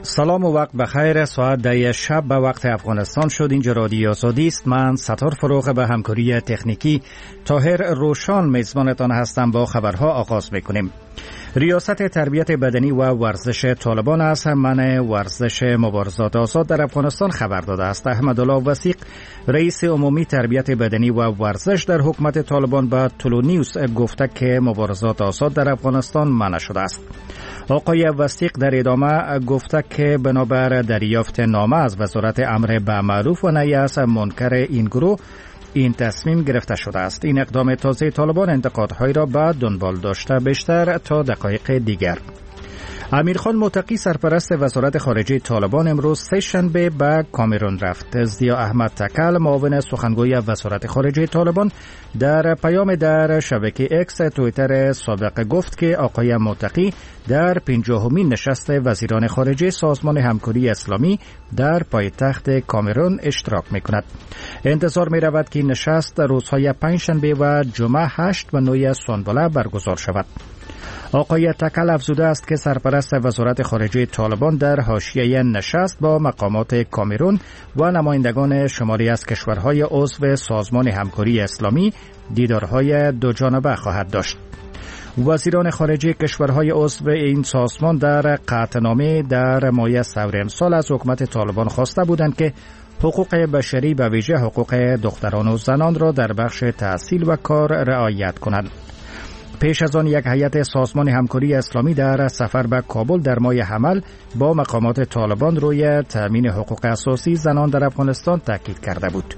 سلام و وقت بخیر. ساعت 10 شب به وقت افغانستان شد. اینجا رادیو آزادی است. من ستار فروغ به همکاری تکنیکی طاهر روشان میزبانتان هستم. با خبرها آغاز میکنیم. ریاست تربیت بدنی و ورزش طالبان از من ورزش مبارزات آزاد در افغانستان خبر داده است. احمدالله وثیق رئیس عمومی تربیت بدنی و ورزش در حکومت طالبان به طلوع نیوز گفته که مبارزات آزاد در افغانستان منع شده است. آقای وثیق در ادامه گفته که بنابر دریافت نامه از وزارت امر به معروف و نهی از منکر این گروه این تصمیم گرفته شده است. این اقدام تازه طالبان انتقادهای را به دنبال داشته. بیشتر تا دقایق دیگر. امیرخان متقی سرپرست وزارت خارجه طالبان امروز سه شنبه به کامرون رفت. ضیا احمد تکل معاون سخنگوی وزارت خارجه طالبان در پیام در شبکه اکس توییتر سابق گفت که آقای متقی در 50مین نشست وزیران خارجه سازمان همکاری اسلامی در پایتخت کامرون اشتراک می‌کند. انتظار می‌رود که این نشست روزهای پنجشنبه و جمعه 8 و 9 سنبله برگزار شود. آقای تکل افزوده است که سرپرست وزارت خارجه طالبان در حاشیه نشست با مقامات کامرون و نمایندگان شماری از کشورهای عضو سازمان همکاری اسلامی دیدارهای دوجانبه خواهد داشت. وزیران خارجه کشورهای عضو این سازمان در قطعنامه در مایه ثور امسال از حکومت طالبان خواسته بودند که حقوق بشری به ویژه حقوق دختران و زنان را در بخش تحصیل و کار رعایت کنند. پیش از آن یک هیئت سازمان همکاری اسلامی در سفر به کابل در ماه حمل با مقامات طالبان روی تامین حقوق اساسی زنان در افغانستان تاکید کرده بود.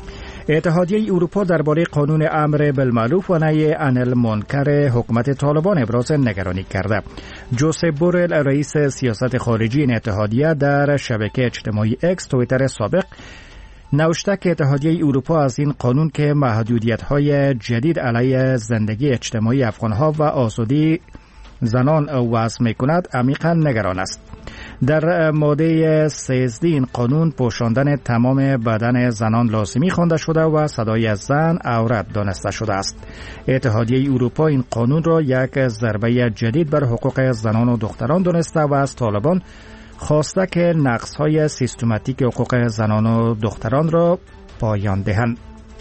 اتحادیه اروپا درباره قانون امر بالمعروف و نهی عن المنکر حکومت طالبان ابراز نگرانی کرده. جوزپ بورل رئیس سیاست خارجی این اتحادیه در شبکه اجتماعی اکس توییتر سابق نوشته که اتحادیه اروپا از این قانون که محدودیت‌های جدید علیه زندگی اجتماعی افغان‌ها و آزادی زنان وضع می‌کند عمیقاً نگران است. در ماده 13 این قانون پوشاندن تمام بدن زنان لازمی خوانده شده و صدای زن عورت دانسته شده است. اتحادیه اروپا این قانون را یک ضربه جدید بر حقوق زنان و دختران دانسته و از طالبان خواسته که نقص‌های سیستماتیک حقوق زنان و دختران را پایان دهند.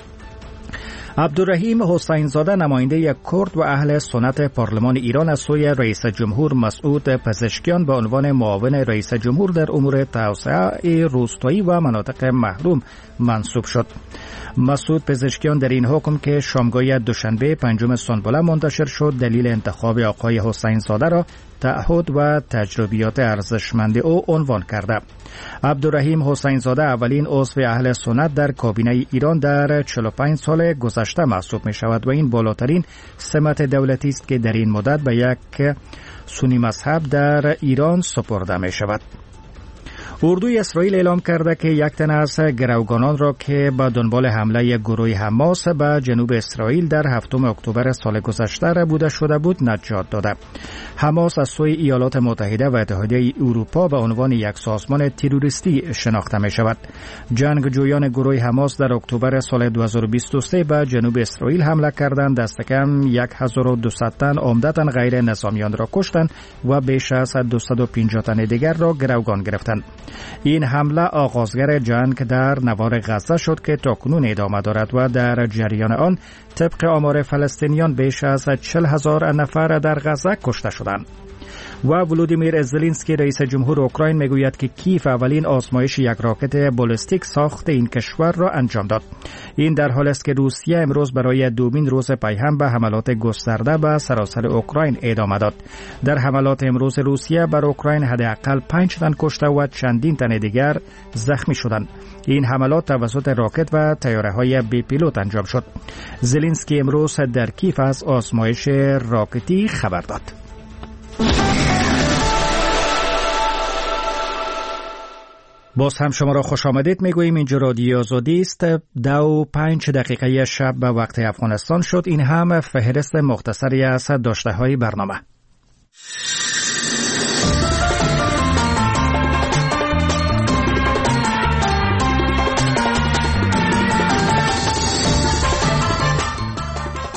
عبدالرحیم حسین زاده نماینده کرد و اهل سنت پارلمان ایران از سوی رئیس جمهور مسعود پزشکیان به عنوان معاون رئیس جمهور در امور توسعه روستایی و مناطق محروم منصوب شد. مسعود پزشکیان در این حکم که شامگاه دوشنبه 5 سنبله منتشر شد دلیل انتخاب آقای حسین زاده را تعهد و تجربیات ارزشمند او عنوان کرده. عبدالرحیم حسین زاده اولین عضو اهل سنت در کابینه ایران در 45 سال گذشته محسوب می شود و این بالاترین سمت دولتی است که در این مدت به یک سنی مذهب در ایران سپرده می شود. اردوی اسرائیل اعلام کرده که یک تن از گروگانان را که به دنبال حمله گروه حماس به جنوب اسرائیل در 7 اکتبر سال گذشته بوده شده بود نجات داده. حماس از سوی ایالات متحده و اتحادیه اروپا به عنوان یک سازمان تروریستی شناخته می شود. جنگجویان گروه حماس در اکتبر سال 2023 به جنوب اسرائیل حمله کردند. دست کم 1200 تن عمدتاً غیر نظامیان را کشتند و بیش از 250 تن دیگر را گروگان گرفتند. این حمله آغازگر جنگ در نوار غزه شد که تاکنون ادامه دارد و در جریان آن طبق آمار فلسطینیان بیش از 40,000 نفر در غزه کشته شدند. و ولودیمیر زلنسکی رئیس جمهور اوکراین میگوید که کیف اولین آزمایش یک راکت بالستیک ساخت این کشور را انجام داد. این در حالی است که روسیه امروز برای دومین روز پیهم به حملات گسترده به سراسر اوکراین ادامه داد. در حملات امروز روسیه بر اوکراین حداقل 5 تن کشته و چندین تن دیگر زخمی شدند. این حملات توسط راکت و طیاره‌های بی پیلوت انجام شد. زلنسکی امروز در کیف از آزمایش راکتی خبر داد. باز هم شما را خوش آمدید میگوییم. اینجا رادیو آزادی است. 2:05 شب به وقت افغانستان شد. این هم فهرست مختصری از داشته های برنامه.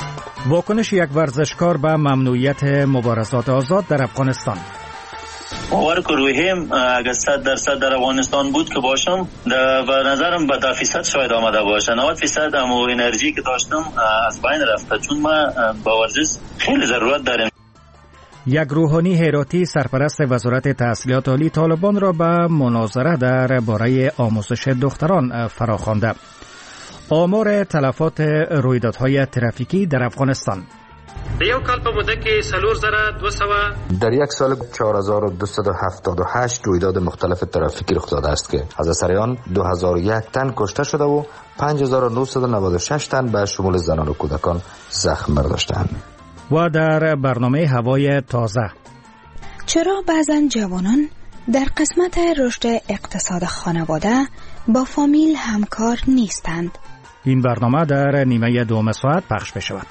واکنش یک ورزشکار به ممنوعیت مبارزات آزاد در افغانستان. باور کنیم اگر 100% در افغانستان بود که باشم و نظرم به 10% شاید آمده باشه. 90% امو انرژی که داشتم از بین رفته، چون ما با ورزش خیلی ضرورت داریم. یک روحانی هراتی سرپرست وزارت تحصیلات عالی طالبان را به مناظره درباره آموزش دختران فراخوانده. آمار تلفات رویدادهای ترافیکی در افغانستان. در یک سال 4278 رویداد مختلف ترافیکی رخ داده است که از اثر آن 2001 تن کشته شده و 5996 تن به شمول زنان و کودکان زخم برداشتند. و در برنامه هوای تازه، چرا بعضن جوانان در قسمت رشد اقتصاد خانواده با فامیل همکار نیستند؟ این برنامه در نیمه دوم ساعت پخش بشود.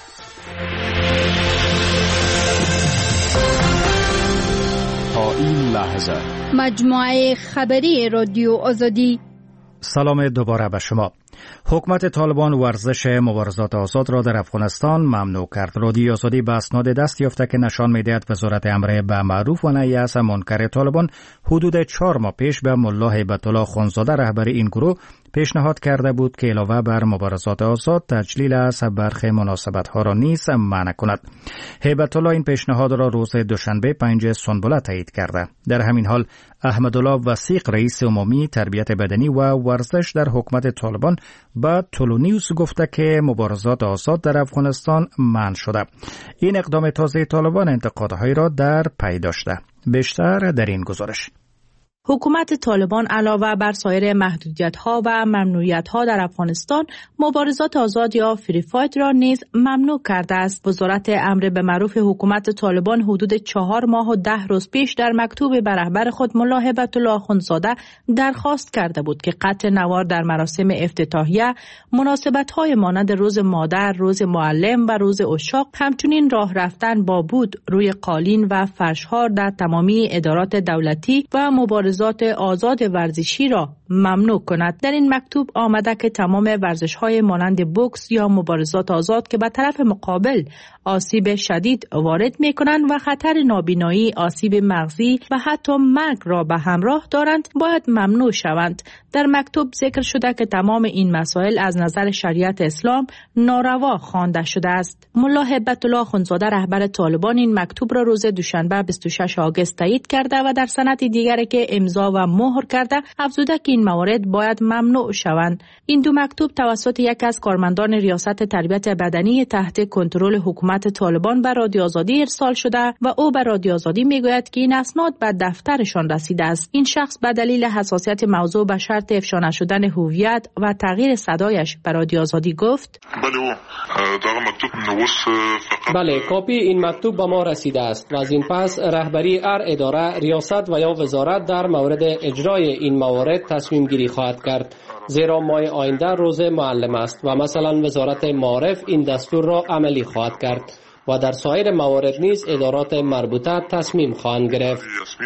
تا این لحظه مجموعه خبری رادیو آزادی. سلام دوباره به شما. حکومت طالبان ورزش مبارزات آزاد را در افغانستان ممنوع کرد. رادیو آزادی به اسناد دست یافته که نشان می‌دهد وزارت امر به معروف و نهی از منکر طالبان حدود 4 ماه پیش به ملا هیبت الله خانزاده رهبر این گروه پیشنهاد کرده بود که علاوه بر مبارزات آزاد تجلیل از برخی مناسبت‌ها را نیز منع کند. هیبت الله این پیشنهاد را روز دوشنبه 5 سنبله تایید کرده. در همین حال احمدالله وثیق رئیس عمومی تربیت بدنی و ورزش در حکومت طالبان به تولونیوس گفته که مبارزات آزاد در افغانستان منع شده. این اقدام تازه طالبان انتقادهایی را در پی داشته. بیشتر در این گزارش. حکومت طالبان علاوه بر سایر محدودیت‌ها و ممنوعیت‌ها در افغانستان، مبارزات آزاد یا فری فایت را نیز ممنوع کرده است. وزارت امر به معروف حکومت طالبان حدود 4 ماه و 10 روز پیش در مکتوب به رهبر خود ملا هیبت الله خانزاده درخواست کرده بود که قطع نوار در مراسم افتتاحیه، مناسبت‌های مانند روز مادر، روز معلم و روز عشاق، همچنین راه رفتن با بود روی قالین و فرش‌ها در تمامی ادارات دولتی و مبارزات آزاد ورزشی را ممنوع کند. در این مکتوب آمده که تمام ورزش‌های مانند بوکس یا مبارزات آزاد که به طرف مقابل آسیب شدید وارد می‌کنند و خطر نابینایی، آسیب مغزی و حتی مرگ را به همراه دارند باید ممنوع شوند. در مکتوب ذکر شده که تمام این مسائل از نظر شریعت اسلام ناروا خوانده شده است. ملا هیبت الله خانزاده رهبر طالبان این مکتوب را روز دوشنبه 26 آگوست تایید کرده و در سند دیگری که امضا و مهر کرده افزوده که این موارد باید ممنوع شوند. این دو مکتوب توسط یک از کارمندان ریاست تربیت بدنی تحت کنترل حکومت طالبان به رادیو آزادی ارسال شده و او به رادیو آزادی میگوید که این اسناد به دفترشان رسیده است. این شخص به دلیل حساسیت موضوع به شرط افشا نشدن هویت و تغییر صدایش به رادیو آزادی گفت: بله، کاپی این مکتوب به ما رسیده است و از این پس رهبری هر اداره، ریاست و یا وزارت در مورد اجرای این موارد تصمیم گیری خواهد کرد، زیرا ماه آینده روز معلم است و مثلا وزارت معارف این دستور را عملی خواهد کرد و در سایر موارد نیز ادارات مربوطه تصمیم خواهند گرفت.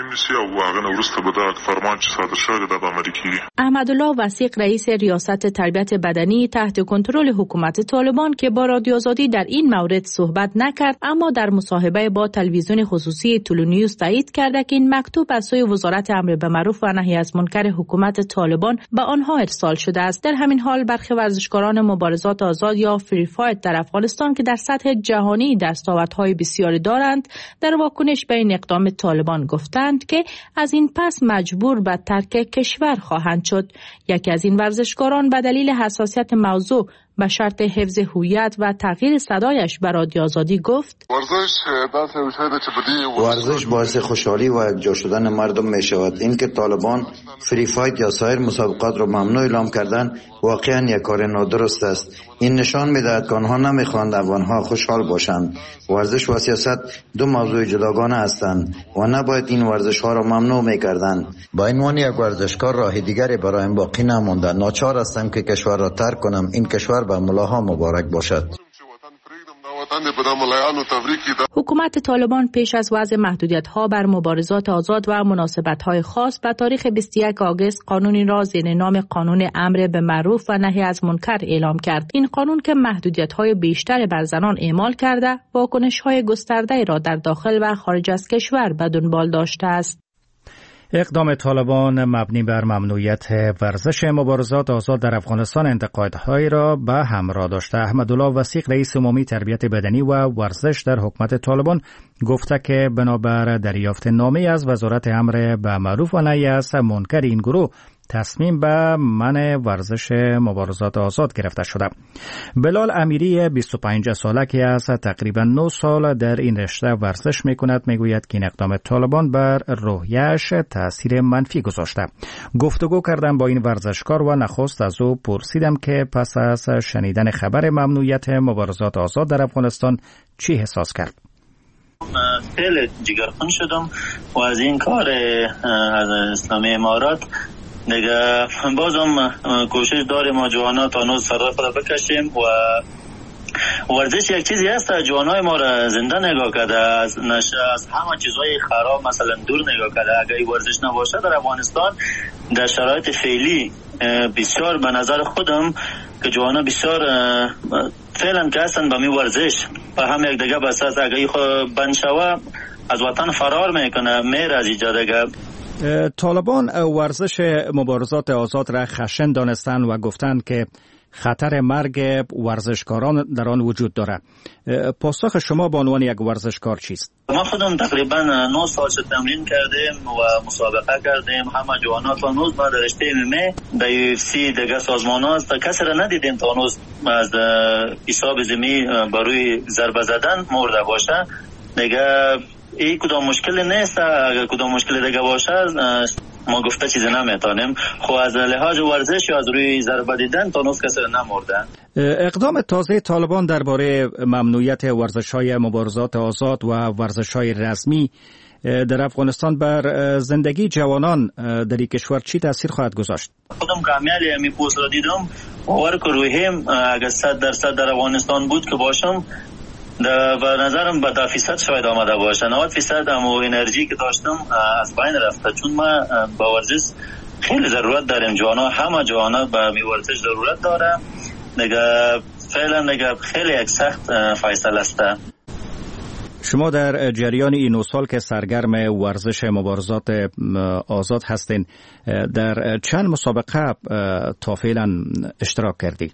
احمدالله وثیق رئیس ریاست تربیت بدنی تحت کنترل حکومت طالبان که با رادیو آزادی در این مورد صحبت نکرد، اما در مصاحبه با تلویزیون خصوصی تولونیوس تایید کرده که این مکتوب از سوی وزارت امر به معروف و نهی از منکر حکومت طالبان به آنها ارسال شده است. در همین حال برخی ورزشکاران مبارزات آزاد یا فری فایت در افغانستان که در سطح جهانی دستاوردهای بسیاری دارند، در واکنش به این اقدام طالبان گفتند که از این پس مجبور به ترک کشور خواهند شد. یکی از این ورزشکاران به دلیل حساسیت موضوع به شرط حفظ هویت و تغییر صدایش به رادیو آزادی گفت: ورزش باعث خوشحالی و یکجا شدن مردم می شود. این که طالبان فری فایت یا سایر مسابقات را ممنوع اعلام کردن واقعا یک کار نادرست است. این نشان می‌دهد که آنها نمی‌خواهند افغان‌ها خوشحال باشند. ورزش و سیاست دو موضوع جداگانه هستند و نباید این ورزش‌ها را ممنوع می‌کردند. با این معنی یک ورزشکار راه دیگری برایم باقی نمانده. ناچار هستم که کشور را ترک کنم. این کشور به ملاها مبارک باشد. حکومت طالبان پیش از وضع محدودیت‌ها بر مبارزات آزاد و مناسبت‌های خاص به تاریخ 21 آگوست قانونی را زیر نام قانون امر به معروف و نهی از منکر اعلام کرد. این قانون که محدودیت‌های بیشتر بر زنان اعمال کرده، واکنش‌های گسترده‌ای را در داخل و خارج از کشور به دنبال داشته است. اقدام طالبان مبنی بر ممنوعیت ورزش مبارزات آزاد در افغانستان انتقادهایی را به همراه داشته. احمدالله وثیق رئیس عمومی تربیت بدنی و ورزش در حکومت طالبان گفته که بنابر دریافت نامه‌ای از وزارت امر به معروف و نهی از منکر این گروه تصمیم به منع ورزش مبارزات آزاد گرفته شده. بلال امیری 25 ساله که از تقریبا 9 سال در این رشته ورزش میکند میگوید که این اقدام طالبان بر روحیه‌اش تاثیر منفی گذاشته. گفتگو کردم با این ورزشکار و نخست از او پرسیدم که پس از شنیدن خبر ممنوعیت مبارزات آزاد در افغانستان چی احساس کرد. خیلی جگرخون شدم و از این کار از اسلامی امارات دیگه بازم کوشش داریم ما جوانا تا نوز سر خود بکشیم و ورزش یک چیزی هست جوانای ما را زنده نگاه کرده، از نشه از همه چیزهای خراب مثلا دور نگاه کرده. اگر ورزش نباشه در افغانستان در شرایط فعلی بسیار به نظر خودم که جوانا بسیار فعلا که هستن به می ورزش و هم یک دیگه بس از اگر خود بند شوه از وطن فرار میکنه میره از اینجا دیگه. طالبان ورزش مبارزات آزاد را خشن دانستند و گفتند که خطر مرگ ورزشکاران در آن وجود دارد. پاسخ شما به عنوان یک ورزشکار چیست؟ ما خودم تقریبا 9 سال تمرین کردیم و مسابقه کردیم. همه جوانا تا نوز ما در رشته MMA در UFC دیگه سازمان هاست کسی را ندیدیم تا نوز از حساب زمین بروی ضربه زدن مرده باشه. دیگه این کدام مشکلی نیست. اگر کدام مشکلی دیگه باشه ما گفته چیزی نمیتونیم. خب از لحاظ ورزش یا از روی ضربه دیدن تا نوز کسی نمرده. اقدام تازه طالبان درباره ممنوعیت ورزش‌های مبارزات آزاد و ورزش‌های رسمی در افغانستان بر زندگی جوانان در این کشور چی تاثیر خواهد گذاشت؟ خودم کامیالی همی پوست را دیدم باور که روحیم اگر 100% در افغانستان بود که باشم و نظرم به 10% شاید آمده باشه. 90% همو انرژی که داشتم از بین رفته، چون ما با ورزش خیلی ضرورت داریم. جوانا همه جوانا به می ورزش ضرورت داره. نگه فعلا نگه خیلی یک سخت فیصله است. شما در جریان این 9 سال که سرگرم ورزش مبارزات آزاد هستین در چند مسابقه تا فعلا اشتراک کردید؟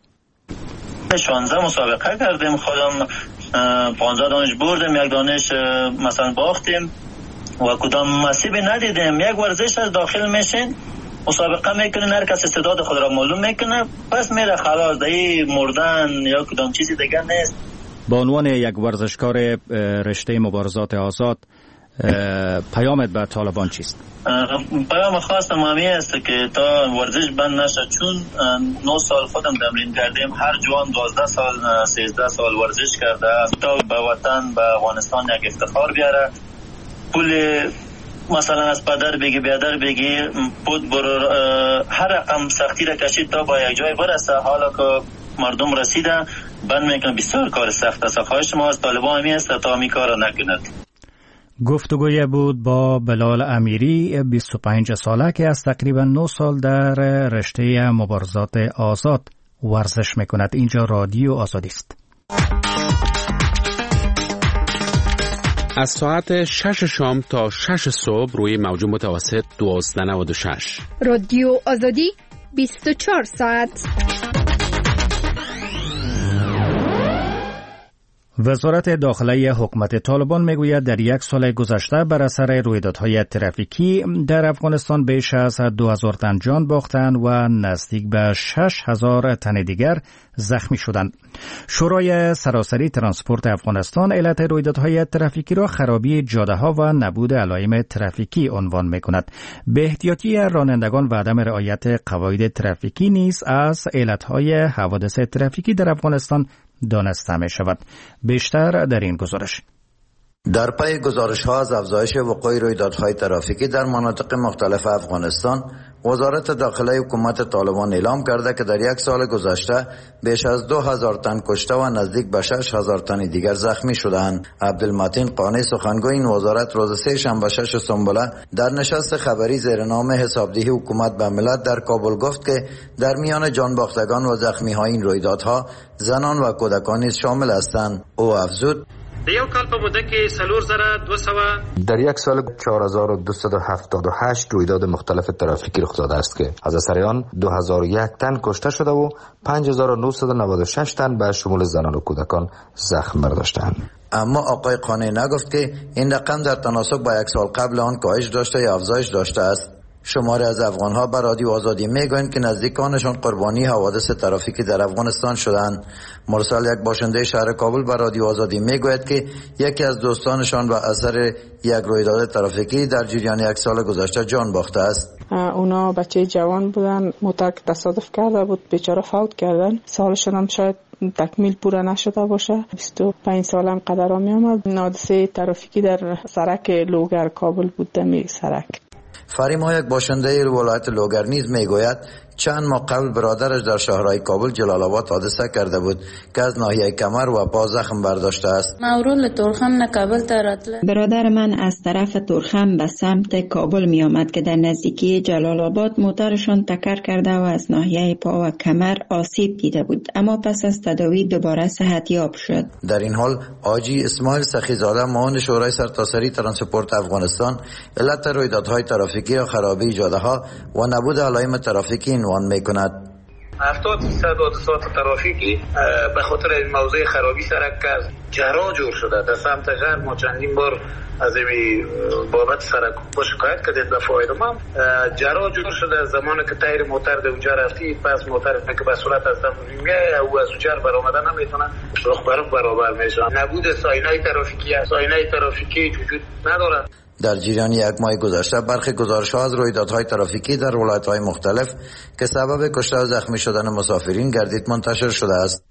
16 مسابقه کردیم. خودم 15 دانش بردیم، یک دانش مثلا باختیم و کدام نصیبی ندیدیم. یک ورزش از داخل میشین مسابقه میکنین، هر کس استعداد خود را معلوم میکنه پس میره خلاص. دیگه مردن یا کدام چیزی دیگه نیست. با عنوان یک ورزشکار رشته مبارزات آزاد پیامت به طالبان چیست؟ پیام خاصم همی است که تا ورزش بند نشه، چون 9 سال خودم تمرین کردیم. هر جوان 12 سال 13 سال ورزش کرده تا به وطن به افغانستان یک افتخار بیاره. پول مثلا از پدر بگی بیادر بگی بود برو هر رقم سختی را کشید تا با یک جای برسه. حالا که مردم رسیده بند میکنه بسیار کار سخت است. خواهش ما از طالبان همی است تا همی کار را نکند. گفتگوی بود با بلال امیری 25 ساله که از تقریبا 9 سال در رشته مبارزات آزاد ورزش میکند. اینجا رادیو آزادی است. از ساعت 6 شام تا 6 صبح روی موج متوسط 1296 رادیو آزادی 24 ساعت. وزارت داخله حکومت طالبان میگوید در 1 سال گذشته بر اثر رویدادهای ترافیکی در افغانستان بیش از 2000 تن جان باختند و نزدیک به 6000 تن دیگر زخمی شدند. شورای سراسری ترانسپورت افغانستان علت رویدادهای ترافیکی را خرابی جاده‌ها و نبود علائم ترافیکی عنوان می‌کند. به احتیاطی رانندگان و عدم رعایت قواعد ترافیکی نیز از علتهای حوادث ترافیکی در افغانستان دانسته می شود. بیشتر در این گزارش. در پی گزارش‌ها از افزایش وقوع رویدادهای ترافیکی در مناطق مختلف افغانستان، وزارت داخله حکومت طالبان اعلام کرده که در 1 سال گذشته بیش از 2000 تن کشته و نزدیک به 6000 تن دیگر زخمی شدند. عبدالمتین قانی سخنگوی این وزارت روز 3 شنبه 6 سنبله در نشست خبری زیر نام حسابدهی حکومت به ملت در کابل گفت که در میان جانباختگان و زخمی‌های این رویدادها زنان و کودکان نیز شامل هستند. او افزود: یو کال په موده کې 4200 در یک سال 4278 رویداد مختلف ترافیکی رخ داده است که از اثر آن 2001 تن کشته شده و 5996 تن به شمول زنان و کودکان زخم برداشتند. اما آقای قانعی نگفت که این رقم در تناسب با یک سال قبل آن کاهش داشته یا افزایش داشته است. شماری از افغان‌ها به رادیو آزادی میگویند که نزدیکانشان قربانی حوادث ترافیکی در افغانستان شدند. مرسل، یک باشنده شهر کابل، به رادیو آزادی میگوید که یکی از دوستانشان به اثر یک رویداد ترافیکی در جریان یک سال گذشته جان باخته است. اونا بچه جوان بودن، موتر تصادف کرده بود، بیچاره فوت کردن. سالشون هم شاید تکمیل پورا نشده باشه. 25 سالم قدر می آمد. حادثه ترافیکی در سرک لوگر کابل بود. دمی سرک فریما، یک باشنده ولایت لوگر نیز میگوید چند ماه قبل برادرش در شهرهای کابل جلال آباد حادثه کرده بود که از ناحیه کمر و پا زخم برداشته است. برادر من از طرف تورخم به سمت کابل می آمد که در نزدیکی جلال آباد موترشان تکر کرده و از ناحیه پا و کمر آسیب دیده بود، اما پس از تداوی دوباره صحتیاب شد. در این حال حاجی اسماعیل سخیزاده، معاون شورای سرتاسری ترانسپورت افغانستان، علت رویدادهای ترافیکی و خرابی جاده‌ها و نبود علائم ترافیکی عنوان می‌کند. 70% حادثات ترافیکی به خاطر این موضوع خرابی سرک جرا جور شده. در سمت غرب ما چندین بار از این بابت سرک با شکایت کردیم به فاید ما جرا جور شده. زمانی که تایر موتر در اونجا رفتی، پس موتر که به صورت از دم میگه او از اونجا برآمدن نمیتونه، رخ برابر میشه. نبود ساینای ترافیکی وجود نداره. در جریان یک ماه گذشته برخی گزارش‌ها از رویدادهای ترافیکی در ولایت‌های مختلف که سبب کشته و زخمی شدن مسافرین گردید منتشر شده است.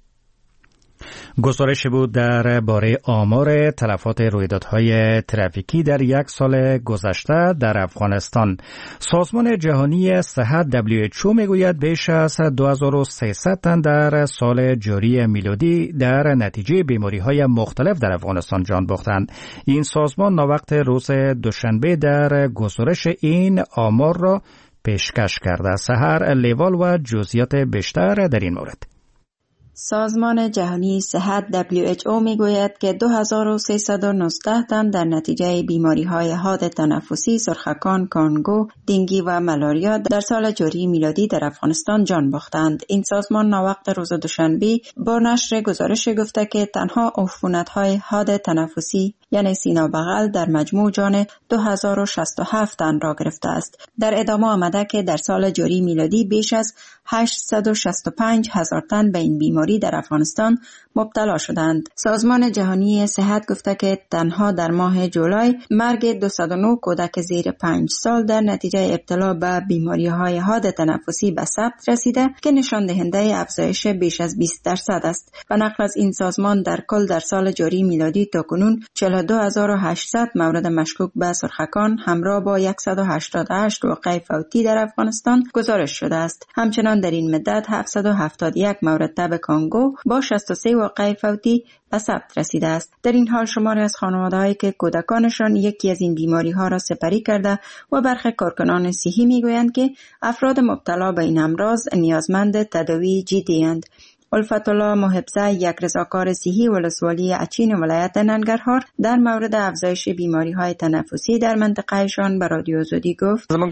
گزارش بود درباره آمار تلفات رویدادهای ترافیکی در یک سال گذشته در افغانستان. سازمان جهانی صحت WHO میگوید بیش از 2300 تن در سال جاری میلادی در نتیجه بیماری‌های مختلف در افغانستان جان باختند. این سازمان ناوقت روز دوشنبه در گزارش این آمار را پیشکش کرده. سحر لیوال و جزئیات بیشتر در این مورد. سازمان جهانی صحت WHO میگوید که 2319 تن در نتیجه بیماری‌های حاد تنفسی، سرخکان، کانگو، دنگی و ملاریا در سال جاری میلادی در افغانستان جان باختند. این سازمان ناوقت روز دوشنبه با نشر گزارش گفته که تنها عفونت‌های حاد تنفسی یعنی سینه و بغل در مجموع جان 2067 تن را گرفته است. در ادامه آمده که در سال جاری میلادی بیش از 865,000 تن به این بیماری در افغانستان مبتلا شدند. سازمان جهانی صحت گفته که تنها در ماه جولای مرگ 209 کودک زیر 5 سال در نتیجه ابتلا به بیماری‌های حاد تنفسی به ثبت رسیده که نشان دهنده افزایش بیش از 20% است. به نقل از این سازمان در کل در سال جاری میلادی تاکنون 42800 مورد مشکوک به سرخکان همراه با 188 واقعه فوتی در افغانستان گزارش شده است. همچنان در این مدت 771 مورد تب کانگو با 63 واقعه فوتی به ثبت رسیده است. در این حال شماری از خانواده‌هایی که کودکانشان یکی از این بیماری‌ها را سپری کرده و برخی کارکنان صحی می‌گویند که افراد مبتلا به این امراض نیازمند تداوی جدی‌اند. الفت الله محبزه، یک رضاکار صحی ولسوالی اچین ولایت ننگرهار، در مورد افزایش بیماری‌های تنفسی در منطقه‌شان به رادیو آزادی گفت: در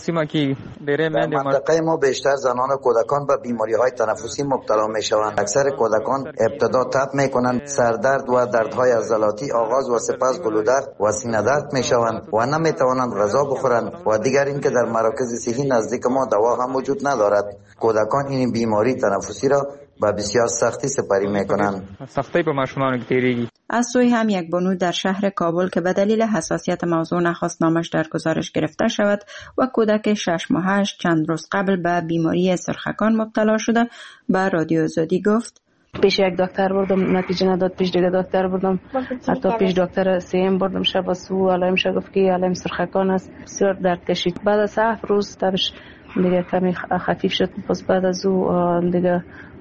منطقه ما بیشتر زنان و کودکان به بیماری‌های تنفسی مبتلا می‌شوند. اکثر کودکان ابتدا تب می‌کنند، سردرد و دردهای عضلاتی آغاز و سپس گلودرد و سینه درد می‌شوند و نمی‌توانند غذا بخورند و دیگر اینکه در مراکز صحی نزدیک ما دوا هم وجود ندارد. کودکان این بیماری تنفسی را با بسیار سختی سپری میکنند. سختی به ماشومان گیریږي. از سوی هم یک بانو در شهر کابل که به دلیل حساسیت موضوع نخواست نامش در گزارش گرفته شود و کودک 6 ماهش چند روز قبل به بیماری سرخکان مبتلا شده به رادیو آزادی گفت: پیش یک دکتر بردم، نتیجه نداد. پیش دیگه دکتر بردم، حتی پیش دکتر سیم بردم. شب سو علائمش گفت که علائم سرخکان است. بسیار درد کشید. بعد از 7 روز تبش دیگه کمی خفیف شد. پس بعد از او دیگه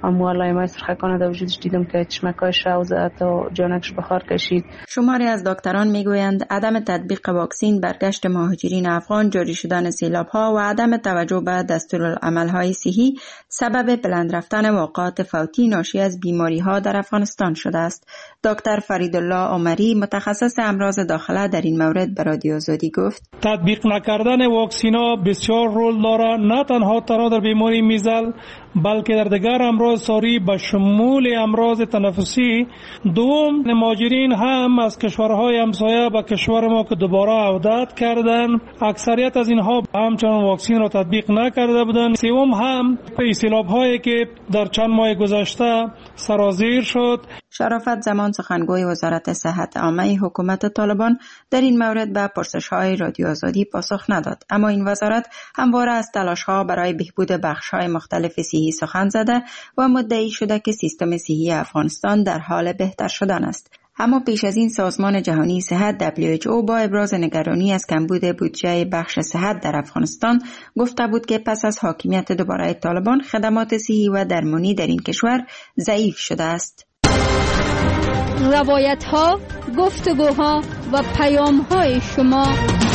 اما علائم سرخکان در وجودش دیدم که چشمکایش شوزه تا جانکش بخار کشید. شماری از دکتران میگویند عدم تطبیق واکسن، برگشت مهاجرین افغان، جاری شدن سیلاب‌ها و عدم توجه به دستورالعمل‌های صحی سبب بلند رفتن واقعات فوتی ناشی از بیماری‌ها در افغانستان شده است. دکتر فریدالله عمری متخصص امراض داخله در این مورد به رادیو آزادی گفت: تطبیق نکردن واکسن‌ها بسیار رول دارد، نه تنها در بیماری میزل بلکه در دیگر امراض ساری به شمول امراض تنفسی. دوم، مهاجرین هم از کشورهای همسایه به کشور ما که دوباره عودت کردند، اکثریت از اینها همچنان واکسن را تطبیق نکرده بودند. سوم، هم سیلاب‌هایی که در چند ماه گذشته سرازیر شد. شرافت زمان سخنگوی وزارت صحت عامه حکومت طالبان در این مورد به پرسش‌های رادیو آزادی پاسخ نداد، اما این وزارت همواره از تلاش‌ها برای بهبود بخش‌های مختلف صحی سخن زده و مدعی شده که سیستم صحی افغانستان در حال بهتر شدن است. اما پیش از این سازمان جهانی صحت WHO با ابراز نگرانی از کمبود بودجه بخش صحت در افغانستان گفته بود که پس از حاکمیت دوباره طالبان خدمات صحی و درمانی در این کشور ضعیف شده است. روایت‌ها، گفتگوها و پیام‌های شما.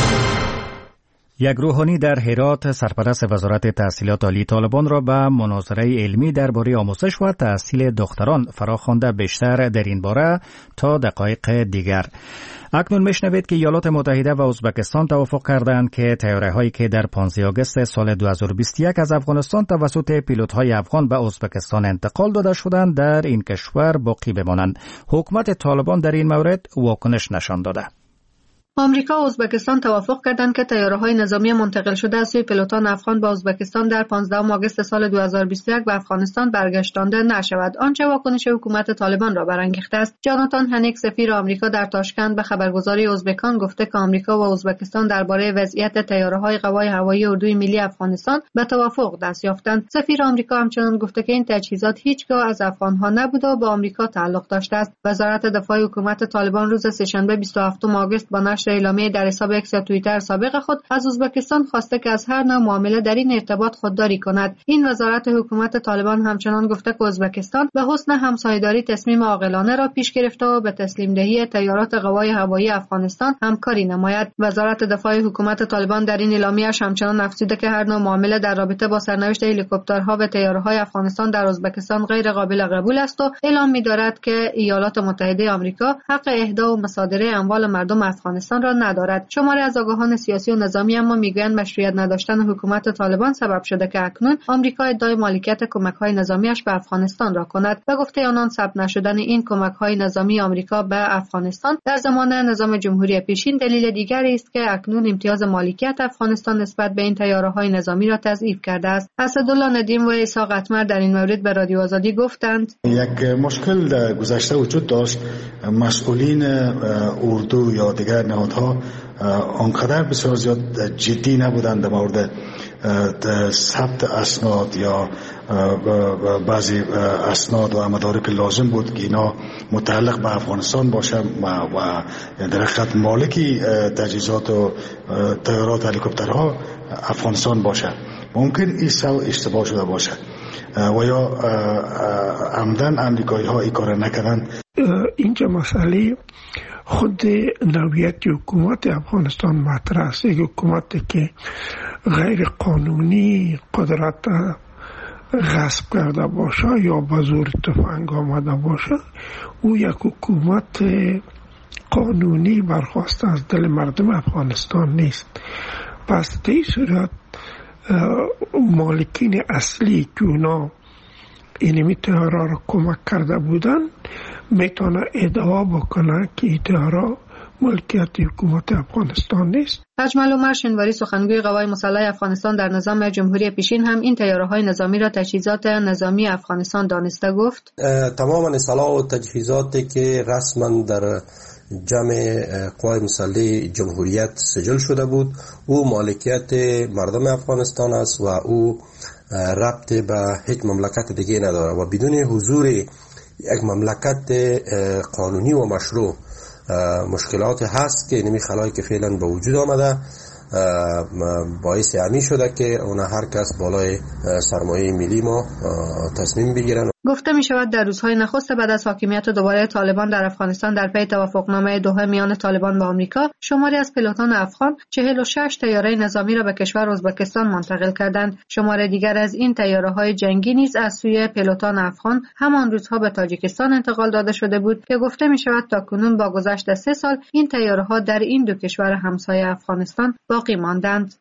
یک روحانی در هرات سرپرست وزارت تحصیلات عالی طالبان را به مناظره علمی درباره آموزش و تحصیل دختران فراخوانده. بیشتر در این باره تا دقایق دیگر. اکنون میشنوید که ایالات متحده و ازبکستان توافق کردند که طیاره‌هایی که در 15 آگوست سال 2021 از افغانستان توسط پیلوت‌های افغان به ازبکستان انتقال داده شدند در این کشور باقی بمانند. حکومت طالبان در این مورد واکنش نشان داده. آمریکا و ازبکستان توافق کردند که طیاره‌های نظامی منتقل شده از سوی پیلوتان افغان به ازبکستان در 15 آگوست سال 2021 به افغانستان برگشتانده نشود، آنچه واکنش حکومت طالبان را برانگیخته است. جاناتان هنیک سفیر آمریکا در تاشکند به خبرگزاری ازبکان گفته که آمریکا و ازبکستان درباره وضعیت طیاره‌های قوای هوایی اردوی ملی افغانستان به توافق دست یافتند. سفیر آمریکا همچنین گفته که این تجهیزات هیچگاه از افغان‌ها نبوده و به آمریکا تعلق داشته است. وزارت دفاع حکومت طالبان روز سه‌شنبه 27 آگوست با نشر اعلامیه در حساب اکس یا توییتر سابق خود از ازبکستان خواسته که از هر نوع معامله در این ارتباط خودداری کند. این وزارت حکومت طالبان همچنان گفته که ازبکستان به حسن همسایه‌داری تصمیم عاقلانه را پیش گرفته و به تسلیم دهی طیارات قوای هوایی افغانستان همکاری نماید. وزارت دفاع حکومت طالبان در این اعلامیه‌اش همچنان افزوده که هر نوع معامله در رابطه با سرنوشت هلیکوپترها و طیاره‌های افغانستان در ازبکستان غیر قابل قبول است و اعلام می‌دارد که ایالات متحده آمریکا حق اهدا و مصادره اموال مردم افغانستان را ندارد. شماری از آگاهان سیاسی و نظامی اما میگویند مشروعیت نداشتن حکومت طالبان سبب شده که اکنون آمریکا ادعای مالکیت کمک‌های نظامیش به افغانستان را کند. به گفته آنان ثبت نشدن این کمک‌های نظامی آمریکا به افغانستان در زمان نظام جمهوری پیشین دلیل دیگری است که اکنون امتیاز مالکیت افغانستان نسبت به این طیاره‌های نظامی را تضعیف کرده است. اسدالله ندیم و عیسی قطمر در این مورد به رادیو آزادی گفتند: یک مشکل در گذشته وجود داشت. مسئولین اردو یا دیگر نهادها آنقدر بسیار زیاد جدی نبودند در مورد ثبت اسناد یا بعضی اسناد و مدارک لازم بود که اینا متعلق به افغانستان باشه و در حقیقت مالکی تجهیزات و طیارات هلیکوپترها افغانستان باشه. ممکن این اشتباه شده باشه و یا عمدن امریکایی ها این کار نکردن. اینجا مسئله خود نوعیت حکومت افغانستان مطرح است. یک حکومتی که غیر قانونی قدرت غصب کرده باشه یا به زور تفنگ آمده باشه، او یک حکومت قانونی برخواسته از دل مردم افغانستان نیست. پس در این صورت مالکین اصلی که اونا اینمی طیاره را کمک کرده بودن میتونه ادعا بکنه که این طیاره ملکیت حکومت افغانستان نیست. اجمل عمر شنواری سخنگوی قوای مسلح افغانستان در نظام جمهوری پیشین هم این طیاره‌های نظامی را تجهیزات نظامی افغانستان دانسته گفت: تمام اصطلاح و تجهیزاتی که رسما در جمع قوای مسلح جمهوریت سجل شده بود او مالکیت مردم افغانستان است و او ربط به هیچ مملکت دیگه نداره و بدون حضور یک مملکت قانونی و مشروع مشکلات هست که اینمی خلایی که فعلا به وجود آمده باعث همی شده که اونا هر کس بالای سرمایه ملی ما تصمیم بگیرن. گفته می شود در روزهای نخست بعد از حاکمیت دوباره طالبان در افغانستان در پی توافقنامه دوحه میان طالبان و آمریکا، شماری از پیلوتان افغان 46 طیاره نظامی را به کشور ازبکستان منتقل کردند. شمار دیگر از این طیاره‌های جنگی نیز از سوی پیلوتان افغان همان روزها به تاجیکستان انتقال داده شده بود که گفته می شود تاکنون با گذشت 3 سال این طیاره‌ها در این دو کشور همسایه افغانستان باقی ماندند.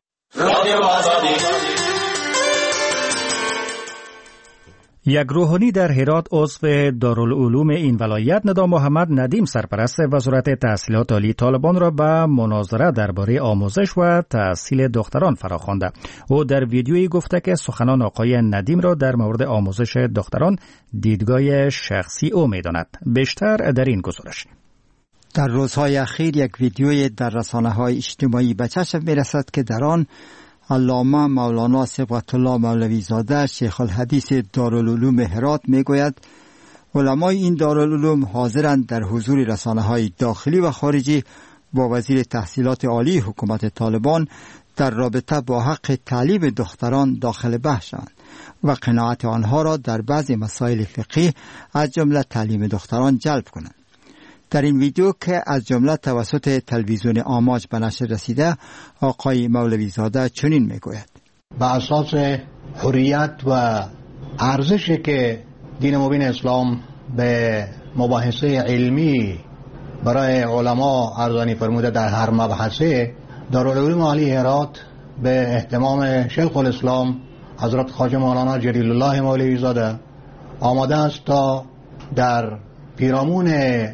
یک روحانی در هرات عضو دارالعلوم این ولایت ندا محمد ندیم سرپرست وزارت تحصیلات عالی طالبان را به مناظره درباره آموزش و تحصیل دختران فراخوانده. او در ویدیویی گفته که سخنان آقای ندیم را در مورد آموزش دختران دیدگاه شخصی او می‌داند. بیشتر در این گزارش. در روزهای اخیر یک ویدیوی در رسانه‌های اجتماعی به چشم می‌رسد که در آن علامه مولانا صبغت الله مولوی زاده شیخ الحدیث دارالعلوم هرات میگوید علمای این دارالعلوم حاضرند در حضور رسانه‌های داخلی و خارجی با وزیر تحصیلات عالی حکومت طالبان در رابطه با حق تعلیم دختران داخل بحث شوند و قناعت آنها را در بعضی مسائل فقهی از جمله تعلیم دختران جلب کنند. در این ویدیو که از جمله توسط تلویزیون آماج به نشر رسیده، آقای مولوی زاده چنین میگوید: به اساس حریت و ارزشی که دین مبین اسلام به مباحثه علمی برای علما ارزانی فرموده در هر مبحثه، دارالعلوم عالی هرات به اهتمام شیخ الاسلام حضرت خواجه مولانا جلیل الله مولوی زاده آماده است تا در پیرامون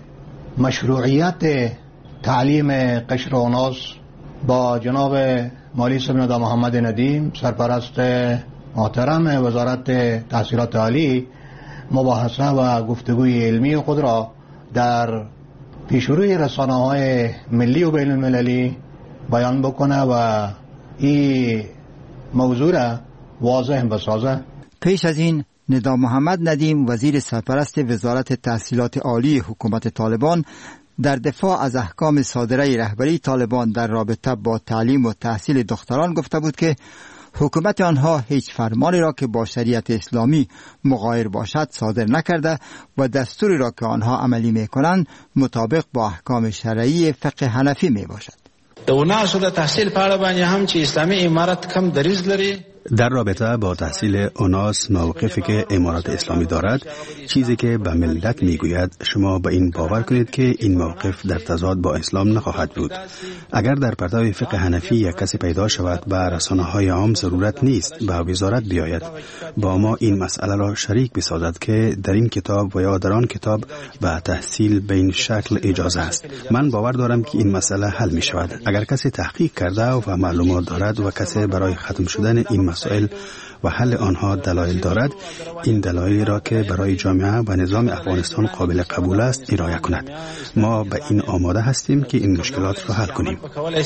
مشروعیت تعلیم قشر اوناس با جناب مالی صاحب ندا محمد ندیم سرپرست محترم وزارت تحصیلات عالی مباحثه و گفتگوی علمی خود را در پیشروی رسانه‌های ملی و بین المللی بیان بکنه و این موضوع را واضح بسازه. پیش از این ندا محمد ندیم وزیر سرپرست وزارت تحصیلات عالی حکومت طالبان در دفاع از احکام صادره رهبری طالبان در رابطه با تعلیم و تحصیل دختران گفته بود که حکومت آنها هیچ فرمانی را که با شریعت اسلامی مغایر باشد صادر نکرده و دستوری را که آنها عملی میکنند مطابق با احکام شرعی فقه حنفی می باشد. د تحصیل په اړه باندې هم چې اسلامي امارت کم دریز لري. در رابطه با تحصیل اوناس موقفی که امارات اسلامی دارد چیزی که به ملت میگوید شما به این باور کنید که این موقف در تضاد با اسلام نخواهد بود. اگر در پرتو فقه حنفی یک کسی پیدا شود به رسانه‌های عام ضرورت نیست به وزارت بیاید با ما این مسئله را شریک بسازد که در این کتاب و یا در آن کتاب به تحصیل به این شکل اجازه است. من باور دارم که این مسئله حل می شود. اگر کسی تحقیق کرده و معلومات دارد و کسی برای ختم شدن این مسائل و حل آنها دلایل دارد، این دلایلی را که برای جامعه و نظام افغانستان قابل قبول است ارائه کند. ما به این آماده هستیم که این مشکلات را حل کنیم.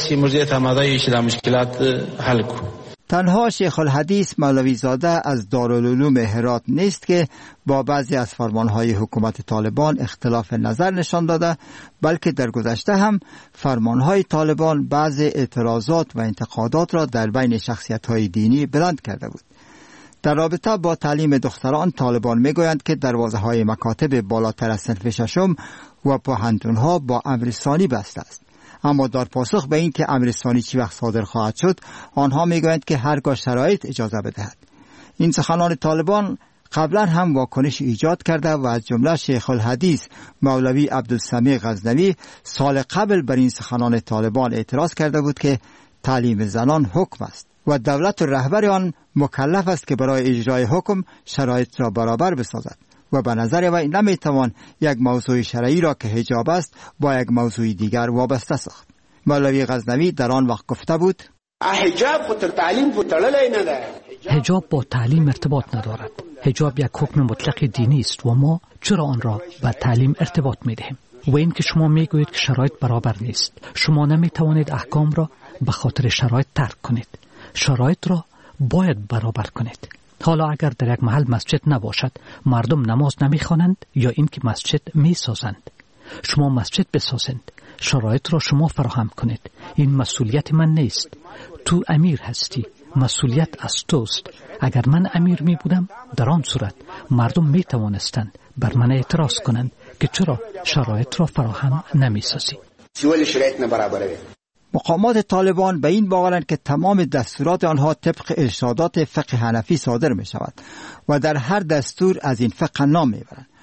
تنها شیخ الحدیث مولوی زاده از دارالعلوم هرات نیست که با بعضی از فرمانهای حکومت طالبان اختلاف نظر نشان داده، بلکه در گذشته هم فرمانهای طالبان بعضی اعتراضات و انتقادات را در بین شخصیت‌های دینی بلند کرده بود. در رابطه با تعلیم دختران طالبان میگویند که دروازه‌های مکاتب بالاتر از صنف ششم و پوهنتون‌ها با امر ثانی بسته است. اما در پاسخ به این که امر ثانی چی وقت صادر خواهد شد، آنها میگویند که هرگاه شرایط اجازه بدهد. این سخنان طالبان قبلا هم واکنش ایجاد کرده و از جمله شیخ الحدیث مولوی عبدالسمیع غزنوی سال قبل بر این سخنان طالبان اعتراض کرده بود که تعلیم زنان حکم است و دولت و رهبر آن مکلف است که برای اجرای حکم شرایط را برابر بسازد و به نظر وی نمیتوان یک موضوع شرعی را که حجاب است با یک موضوع دیگر وابسته ساخت. مولوی غزنوی در آن وقت گفته بود: حجاب خود تعلیم تړلې نه ده. حجاب با تعلیم ارتباط ندارد. حجاب یک حکم مطلق دینی است و ما چرا آن را به تعلیم ارتباط میدهیم؟ و این که شما میگویید که شرایط برابر نیست، شما نمیتوانید احکام را به خاطر شرایط ترک کنید. شرایط را باید برابر کنید. حالا اگر در یک محل مسجد نباشد، مردم نماز نمیخوانند یا اینکه مسجد میسازند. شما مسجد بسازند، شرایط را شما فراهم کنید. این مسئولیت من نیست. تو امیر هستی، مسئولیت از توست. اگر من امیر می بودم در آن صورت مردم می توانستند بر من اعتراض کنند که چرا شرایط را فراهم نمی سازی. مقامات طالبان به این باورند که تمام دستورات آنها طبق ارشادات فقه حنفی صادر می شود و در هر دستور از این فقه نام می برند.